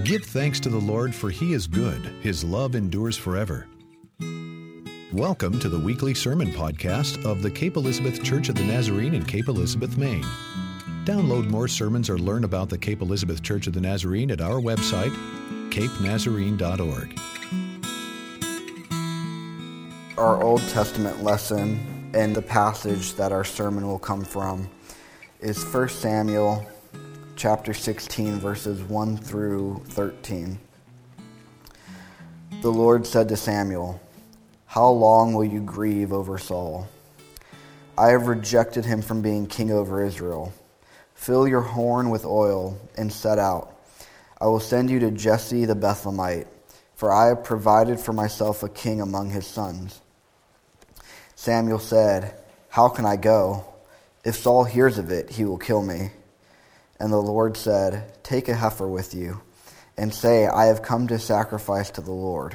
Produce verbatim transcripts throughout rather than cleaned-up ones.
Give thanks to the Lord, for he is good. His love endures forever. Welcome to the weekly sermon podcast of the Cape Elizabeth Church of the Nazarene in Cape Elizabeth, Maine. Download more sermons or learn about the Cape Elizabeth Church of the Nazarene at our website, cape nazarene dot org. Our Old Testament lesson and the passage that our sermon will come from is First Samuel chapter sixteen, verses one through thirteen. The Lord said to Samuel, "How long will you grieve over Saul? I have rejected him from being king over Israel. Fill your horn with oil and set out. I will send you to Jesse the Bethlehemite, for I have provided for myself a king among his sons." Samuel said, "How can I go? If Saul hears of it, he will kill me." And the Lord said, "Take a heifer with you, and say, 'I have come to sacrifice to the Lord.'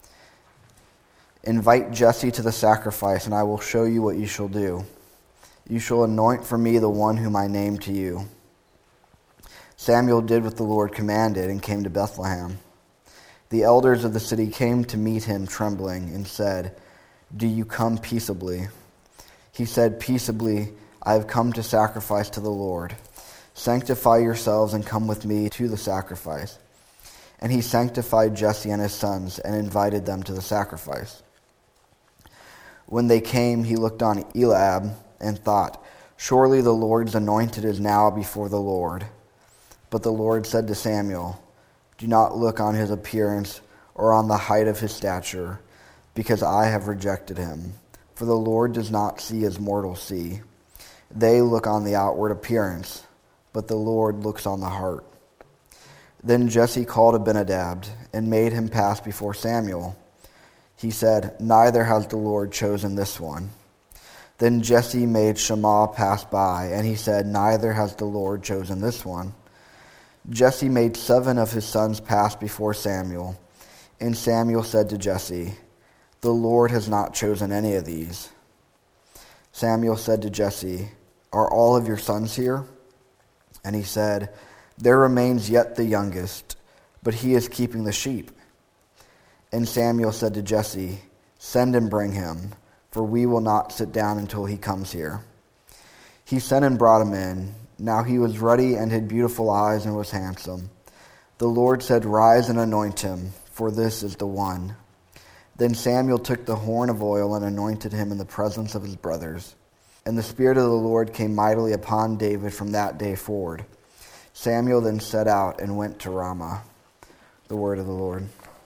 Invite Jesse to the sacrifice, and I will show you what you shall do. You shall anoint for me the one whom I name to you." Samuel did what the Lord commanded and came to Bethlehem. The elders of the city came to meet him trembling and said, "Do you come peaceably?" He said, "Peaceably, I have come to sacrifice to the Lord. Sanctify yourselves and come with me to the sacrifice." And he sanctified Jesse and his sons and invited them to the sacrifice. When they came, he looked on Eliab and thought, "Surely the Lord's anointed is now before the Lord." But the Lord said to Samuel, "Do not look on his appearance or on the height of his stature, because I have rejected him. For the Lord does not see as mortals see. They look on the outward appearance, but the Lord looks on the heart." Then Jesse called Abinadab and made him pass before Samuel. He said, "Neither has the Lord chosen this one." Then Jesse made Shammah pass by, and he said, "Neither has the Lord chosen this one." Jesse made seven of his sons pass before Samuel, and Samuel said to Jesse, "The Lord has not chosen any of these." Samuel said to Jesse, "Are all of your sons here?" And he said, "There remains yet the youngest, but he is keeping the sheep." And Samuel said to Jesse, "Send and bring him, for we will not sit down until he comes here." He sent and brought him in. Now he was ruddy and had beautiful eyes and was handsome. The Lord said, "Rise and anoint him, for this is the one." Then Samuel took the horn of oil and anointed him in the presence of his brothers. And the Spirit of the Lord came mightily upon David from that day forward. Samuel then set out and went to Ramah. The word of the Lord.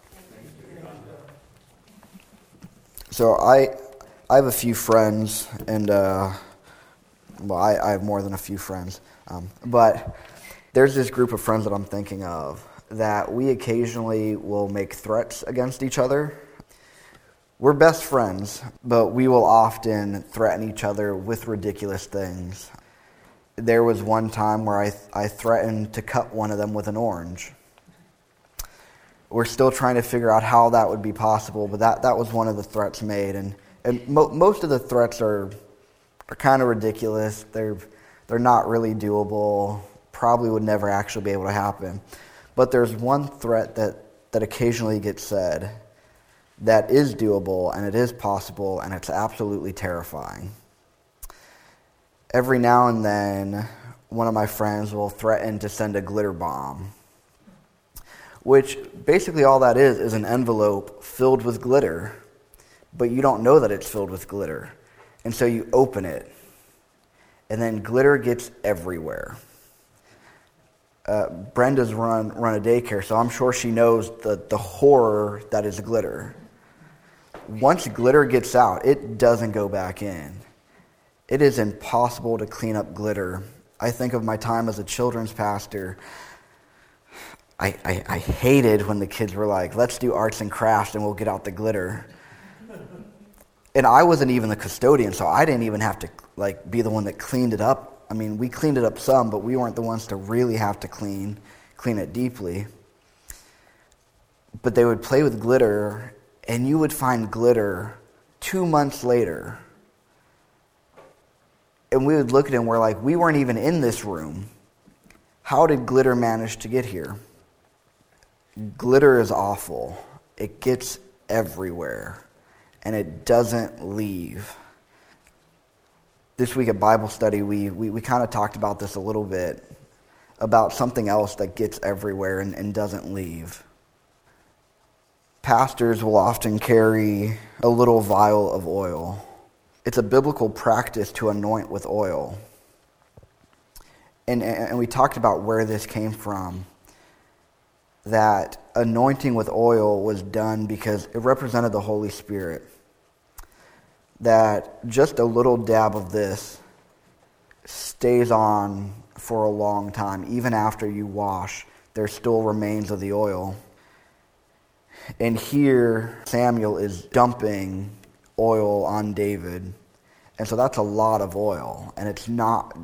So I I have a few friends, and uh, well, I, I have more than a few friends. Um, but there's this group of friends that I'm thinking of that we occasionally will make threats against each other. We're best friends, but we will often threaten each other with ridiculous things. There was one time where I I threatened to cut one of them with an orange. We're still trying to figure out how that would be possible, but that, that was one of the threats made. And, and mo- most of the threats are are kind of ridiculous. They're they're not really doable. Probably would never actually be able to happen. But there's one threat that, that occasionally gets said that is doable, and it is possible, and it's absolutely terrifying. Every now and then, one of my friends will threaten to send a glitter bomb, which basically all that is is an envelope filled with glitter, but you don't know that it's filled with glitter. And so you open it, and then glitter gets everywhere. Uh, Brenda's run run a daycare, so I'm sure she knows the, the horror that is glitter. Once glitter gets out, it doesn't go back in. It is impossible to clean up glitter. I think of my time as a children's pastor. I, I, I hated when the kids were like, "Let's do arts and crafts and we'll get out the glitter." And I wasn't even the custodian, so I didn't even have to like be the one that cleaned it up. I mean, we cleaned it up some, but we weren't the ones to really have to clean, clean it deeply. But they would play with glitter, and you would find glitter two months later. And we would look at it and we're like, we weren't even in this room. How did glitter manage to get here? Glitter is awful. It gets everywhere, and it doesn't leave. This week at Bible study, we, we, we kind of talked about this a little bit, about something else that gets everywhere and, and doesn't leave. Pastors will often carry a little vial of oil. It's a biblical practice to anoint with oil. And, and we talked about where this came from, that anointing with oil was done because it represented the Holy Spirit. That just a little dab of this stays on for a long time. Even after you wash, there still remains of the oil. And here, Samuel is dumping oil on David. And so that's a lot of oil. And it's not...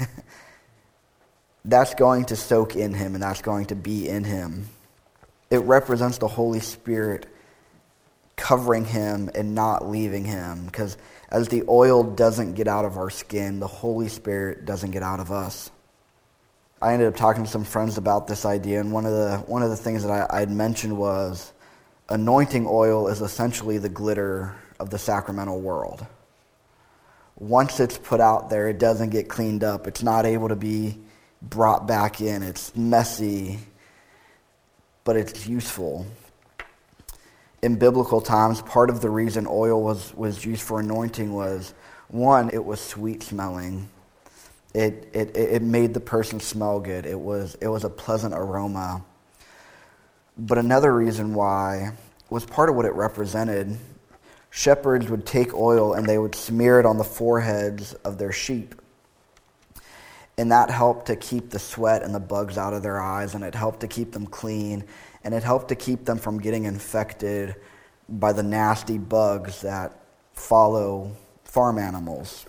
that's going to soak in him, and that's going to be in him. It represents the Holy Spirit covering him and not leaving him. Because as the oil doesn't get out of our skin, the Holy Spirit doesn't get out of us. I ended up talking to some friends about this idea, and one of the one of the things that I had mentioned was anointing oil is essentially the glitter of the sacramental world. Once it's put out there, it doesn't get cleaned up. It's not able to be brought back in. It's messy, but it's useful. In biblical times, part of the reason oil was, was used for anointing was, one, it was sweet smelling. It, it it made the person smell good. It was it was a pleasant aroma. But another reason why was part of what it represented. Shepherds would take oil and they would smear it on the foreheads of their sheep. And that helped to keep the sweat and the bugs out of their eyes, and it helped to keep them clean, and it helped to keep them from getting infected by the nasty bugs that follow farm animals.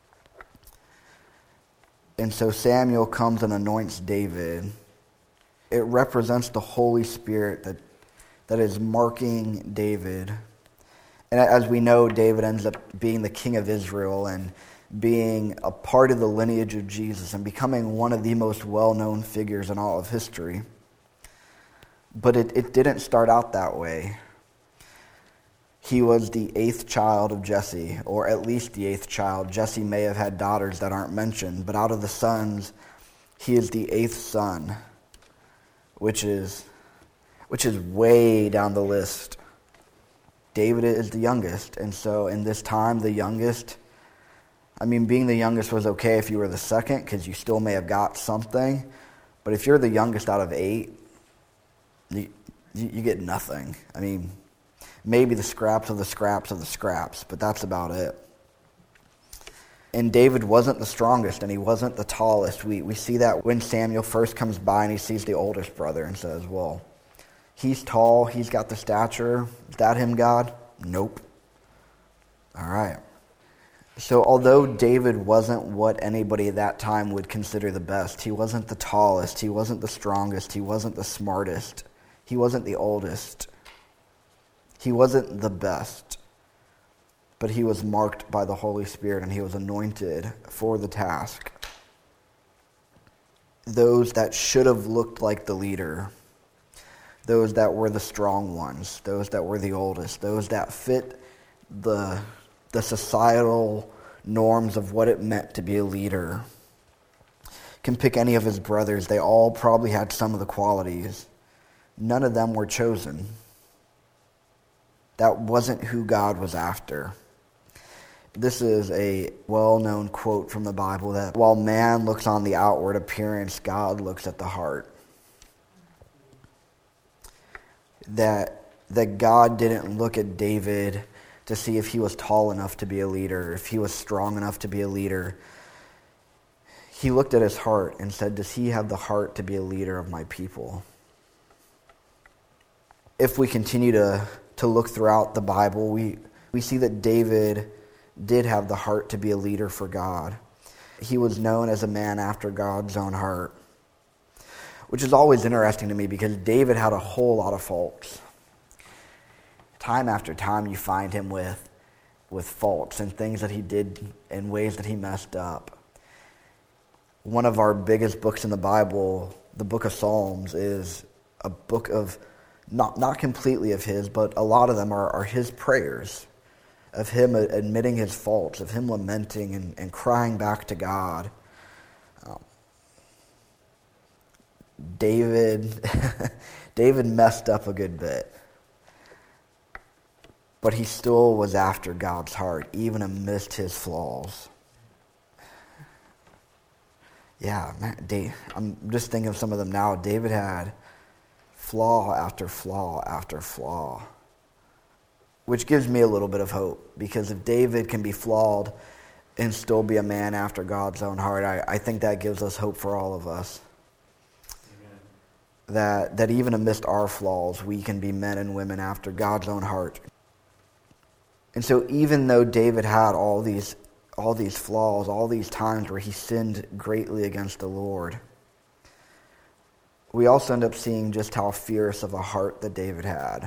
And so Samuel comes and anoints David. It represents the Holy Spirit that, that is marking David. And as we know, David ends up being the king of Israel and being a part of the lineage of Jesus and becoming one of the most well-known figures in all of history. But it, it didn't start out that way. He was the eighth child of Jesse, or at least the eighth child. Jesse may have had daughters that aren't mentioned, but out of the sons, he is the eighth son, which is, which is way down the list. David is the youngest, and so in this time, the youngest, I mean, being the youngest was okay if you were the second, because you still may have got something, but if you're the youngest out of eight, you, you get nothing. I mean, maybe the scraps of the scraps of the scraps, but that's about it. And David wasn't the strongest, and he wasn't the tallest. We we see that when Samuel first comes by and he sees the oldest brother and says, well, he's tall, he's got the stature. Is that him, God? Nope. All right. So although David wasn't what anybody at that time would consider the best, he wasn't the tallest, he wasn't the strongest, he wasn't the smartest, he wasn't the oldest. He wasn't the best, but he was marked by the Holy Spirit and he was anointed for the task. Those that should have looked like the leader, those that were the strong ones, those that were the oldest, those that fit the, the societal norms of what it meant to be a leader. Can pick any of his brothers. They all probably had some of the qualities. None of them were chosen. That wasn't who God was after. This is a well-known quote from the Bible that while man looks on the outward appearance, God looks at the heart. That, that God didn't look at David to see if he was tall enough to be a leader, if he was strong enough to be a leader. He looked at his heart and said, does he have the heart to be a leader of my people? If we continue to to look throughout the Bible, we, we see that David did have the heart to be a leader for God. He was known as a man after God's own heart, which is always interesting to me because David had a whole lot of faults. Time after time you find him with, with faults and things that he did in ways that he messed up. One of our biggest books in the Bible, the book of Psalms, is a book of not not completely of his, but a lot of them are, are his prayers, of him admitting his faults, of him lamenting and, and crying back to God. Um, David, David messed up a good bit, but he still was after God's heart, even amidst his flaws. Yeah, man, Dave, I'm just thinking of some of them now. David had flaw after flaw after flaw, which gives me a little bit of hope, because if David can be flawed and still be a man after God's own heart, I, I think that gives us hope for all of us. Amen. That that even amidst our flaws, we can be men and women after God's own heart. And so even though David had all these all these flaws, all these times where he sinned greatly against the Lord, we also end up seeing just how fierce of a heart that David had.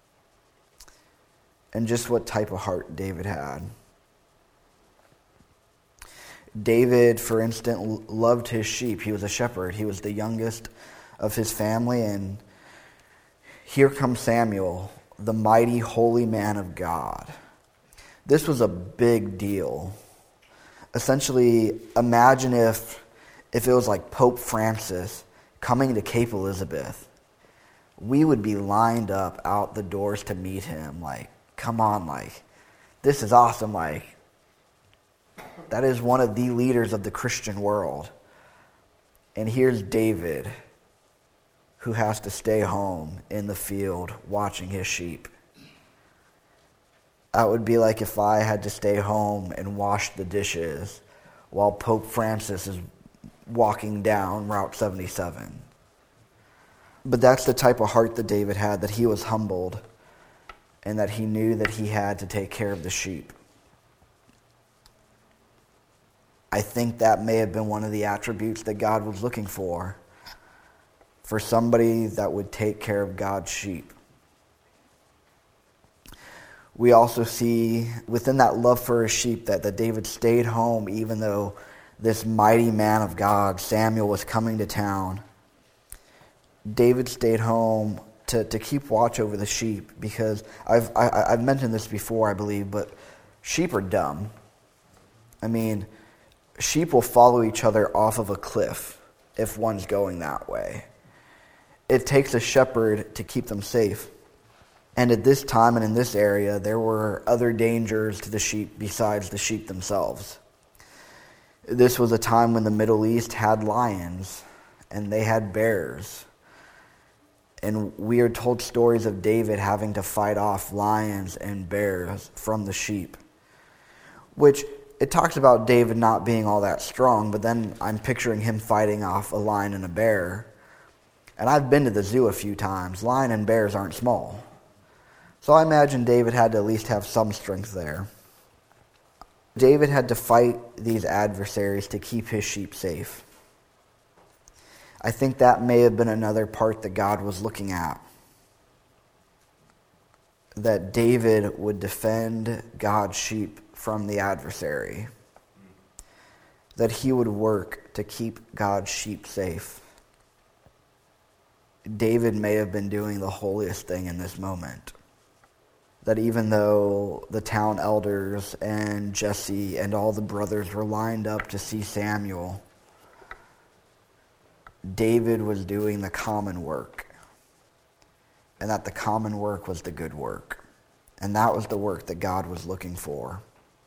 And just what type of heart David had. David, for instance, loved his sheep. He was a shepherd. He was the youngest of his family. And here comes Samuel, the mighty, holy man of God. This was a big deal. Essentially, imagine if, if it was like Pope Francis coming to Cape Elizabeth. We would be lined up out the doors to meet him. Like, come on, like, this is awesome. Like, that is one of the leaders of the Christian world. And here's David, who has to stay home in the field watching his sheep. That would be like if I had to stay home and wash the dishes while Pope Francis is walking down Route seventy-seven. But that's the type of heart that David had, that he was humbled and that he knew that he had to take care of the sheep. I think that may have been one of the attributes that God was looking for, for somebody that would take care of God's sheep. We also see within that love for his sheep that, that David stayed home even though this mighty man of God, Samuel, was coming to town. David stayed home to, to keep watch over the sheep, because I've I, I've mentioned this before, I believe, but sheep are dumb. I mean, sheep will follow each other off of a cliff if one's going that way. It takes a shepherd to keep them safe. And at this time and in this area, there were other dangers to the sheep besides the sheep themselves. This was a time when the Middle East had lions and they had bears. And we are told stories of David having to fight off lions and bears from the sheep, which it talks about David not being all that strong, but then I'm picturing him fighting off a lion and a bear. And I've been to the zoo a few times. Lion and bears aren't small. So I imagine David had to at least have some strength there. David had to fight these adversaries to keep his sheep safe. I think that may have been another part that God was looking at. That David would defend God's sheep from the adversary. That he would work to keep God's sheep safe. David may have been doing the holiest thing in this moment. That even though the town elders and Jesse and all the brothers were lined up to see Samuel, David was doing the common work. And that the common work was the good work. And that was the work that God was looking for.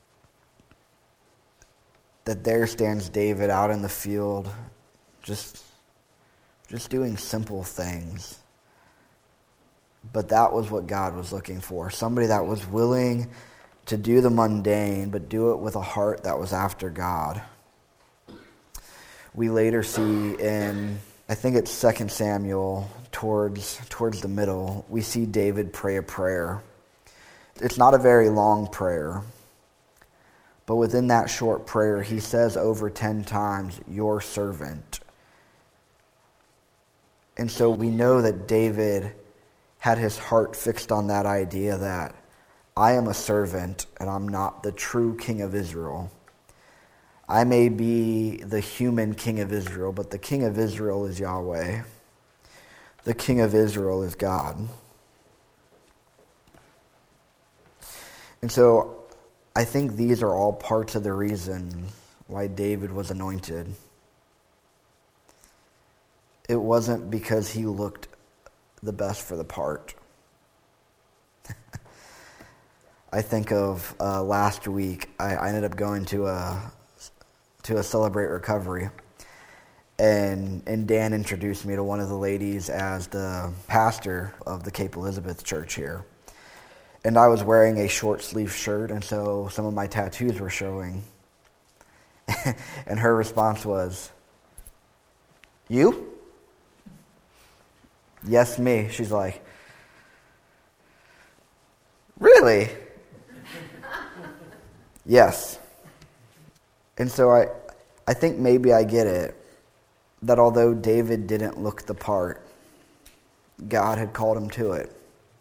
That there stands David out in the field, just, just doing simple things. But that was what God was looking for. Somebody that was willing to do the mundane, but do it with a heart that was after God. We later see in, I think it's Second Samuel, towards, towards the middle, we see David pray a prayer. It's not a very long prayer, but within that short prayer, he says over ten times, "Your servant." And so we know that David had his heart fixed on that idea that I am a servant and I'm not the true king of Israel. I may be the human king of Israel, but the king of Israel is Yahweh. The King of Israel is God. And so I think these are all parts of the reason why David was anointed. It wasn't because he looked the best for the part. I think of uh, last week, I, I ended up going to a to a Celebrate Recovery, and and Dan introduced me to one of the ladies as the pastor of the Cape Elizabeth Church here. And I was wearing a short sleeve shirt, and so some of my tattoos were showing. And her response was, "You?" "Yes, me." She's like, "Really?" "Yes." And so I, I think maybe I get it, that although David didn't look the part, God had called him to it.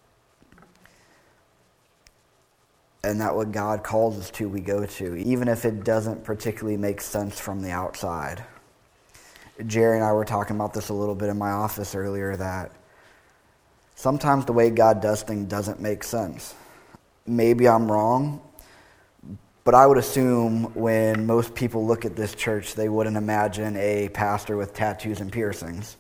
And that what God calls us to, we go to, even if it doesn't particularly make sense from the outside. Jerry and I were talking about this a little bit in my office earlier, that sometimes the way God does things doesn't make sense. Maybe I'm wrong, but I would assume when most people look at this church, they wouldn't imagine a pastor with tattoos and piercings.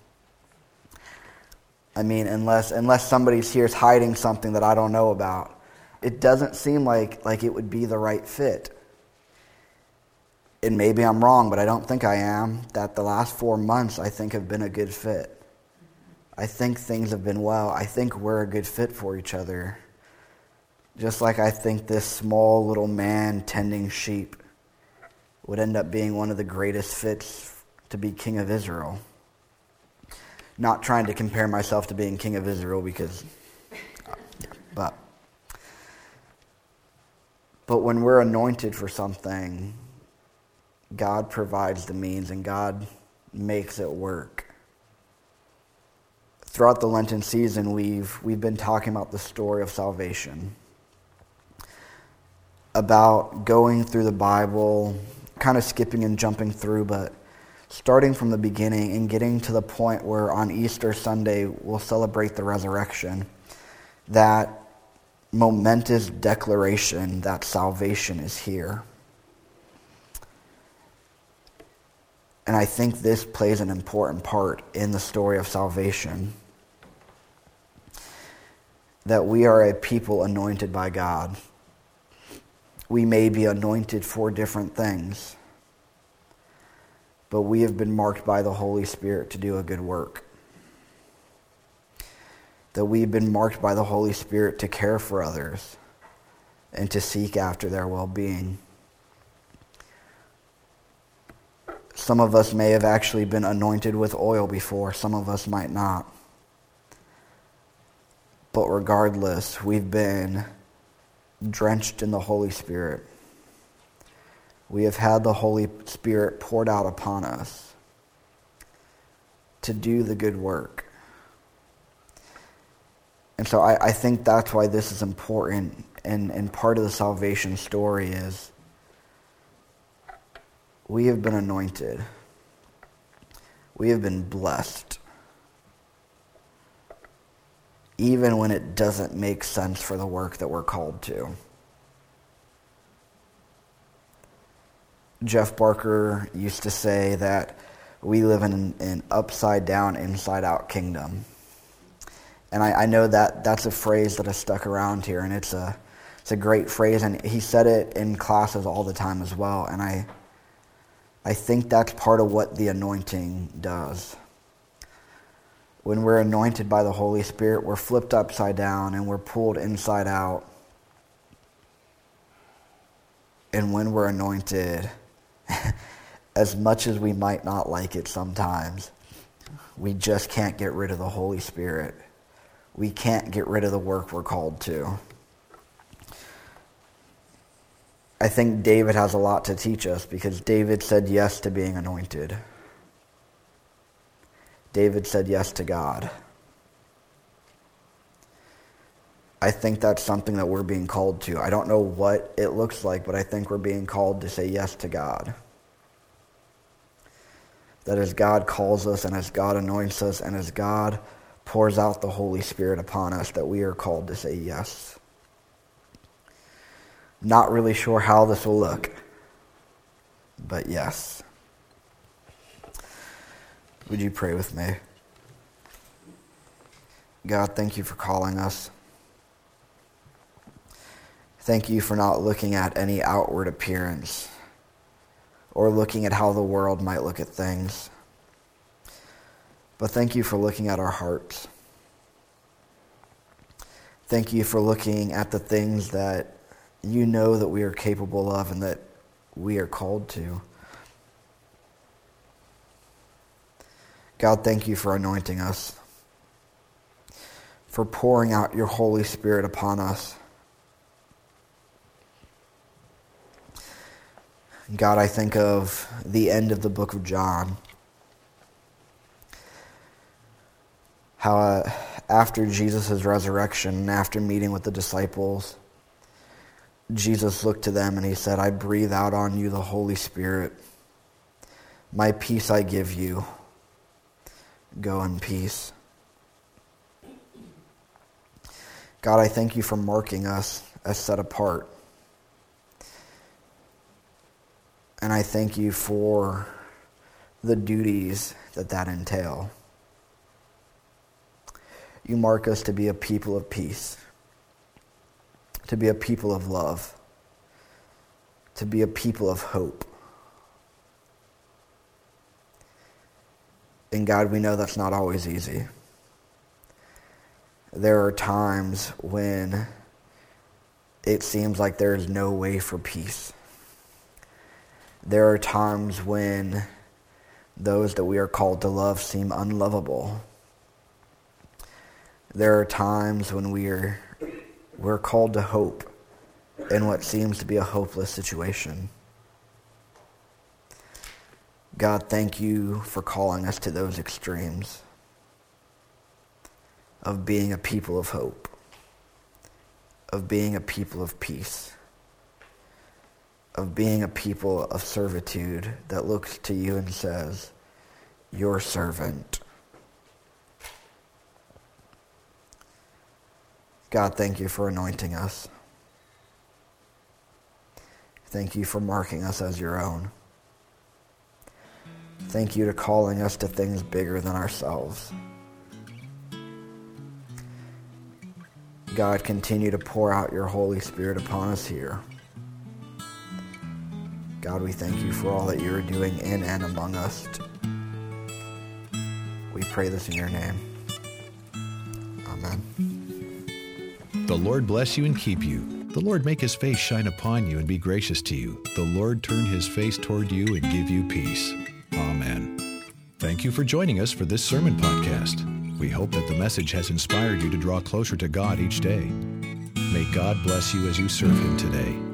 I mean, unless unless somebody's here is hiding something that I don't know about. It doesn't seem like, like it would be the right fit. And maybe I'm wrong, but I don't think I am, that the last four months I think have been a good fit. I think things have been well. I think we're a good fit for each other. Just like I think this small little man tending sheep would end up being one of the greatest fits to be King of Israel. Not trying to compare myself to being King of Israel because, but, but when we're anointed for something, God provides the means and God makes it work. Throughout the Lenten season, we've we've been talking about the story of salvation, about going through the Bible, kind of skipping and jumping through, but starting from the beginning and getting to the point where on Easter Sunday we'll celebrate the resurrection, that momentous declaration that salvation is here. And I think this plays an important part in the story of salvation. That we are a people anointed by God. We may be anointed for different things, but we have been marked by the Holy Spirit to do a good work. That we've been marked by the Holy Spirit to care for others and to seek after their well-being. Some of us may have actually been anointed with oil before. Some of us might not. But regardless, we've been drenched in the Holy Spirit. We have had the Holy Spirit poured out upon us to do the good work. And so I, I think that's why this is important. And, and part of the salvation story is we have been anointed. We have been blessed. Even when it doesn't make sense for the work that we're called to. Jeff Barker used to say that we live in an upside-down, inside-out kingdom. And I, I know that that's a phrase that has stuck around here, and it's a it's a great phrase, and he said it in classes all the time as well. And I I think that's part of what the anointing does. When we're anointed by the Holy Spirit, we're flipped upside down and we're pulled inside out. And when we're anointed, as much as we might not like it sometimes, we just can't get rid of the Holy Spirit. We can't get rid of the work we're called to. I think David has a lot to teach us because David said yes to being anointed. David said yes to God. I think that's something that we're being called to. I don't know what it looks like, but I think we're being called to say yes to God. That as God calls us and as God anoints us and as God pours out the Holy Spirit upon us, that we are called to say yes. Not really sure how this will look, but yes. Would you pray with me? God, thank you for calling us. Thank you for not looking at any outward appearance or looking at how the world might look at things. But thank you for looking at our hearts. Thank you for looking at the things that you know that we are capable of and that we are called to. God, thank you for anointing us, for pouring out your Holy Spirit upon us. God, I think of the end of the book of John. How uh, after Jesus' resurrection, after meeting with the disciples, Jesus looked to them and he said, I breathe out on you the Holy Spirit. My peace I give you. Go in peace. God, I thank you for marking us as set apart. And I thank you for the duties that that entail. You mark us to be a people of peace, to be a people of love, to be a people of hope. And God, we know that's not always easy. There are times when it seems like there is no way for peace. There are times when those that we are called to love seem unlovable. There are times when we are we're called to hope in what seems to be a hopeless situation. God, thank you for calling us to those extremes of being a people of hope, of being a people of peace, of being a people of servitude that looks to you and says, your servant. God, thank you for anointing us. Thank you for marking us as your own. Thank you to calling us to things bigger than ourselves. God, continue to pour out your Holy Spirit upon us here. God, we thank you for all that you are doing in and among us. We pray this in your name. Amen. The Lord bless you and keep you. The Lord make his face shine upon you and be gracious to you. The Lord turn his face toward you and give you peace. Amen. Thank you for joining us for this sermon podcast. We hope that the message has inspired you to draw closer to God each day. May God bless you as you serve him today.